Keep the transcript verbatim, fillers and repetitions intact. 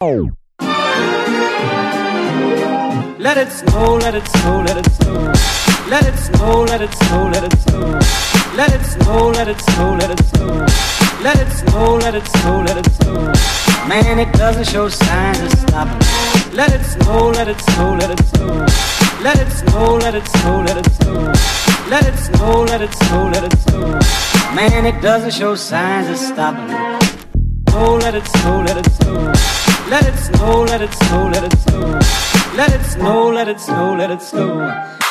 Let it snow, let it snow, let it snow. Let it snow, let it snow, let it snow. Let it snow, let it snow, let it snow. Let it snow, let it snow, let it snow. Man, it doesn't show signs of stopping. Let it snow, let it snow, let it snow. Let it snow, let it snow, let it snow. Let it snow, let it snow, let it snow. Man, it doesn't show signs of stopping. Snow, let it snow, let it snow. Let it snow, let it snow, let it snow. Let it snow, let it snow, let it snow.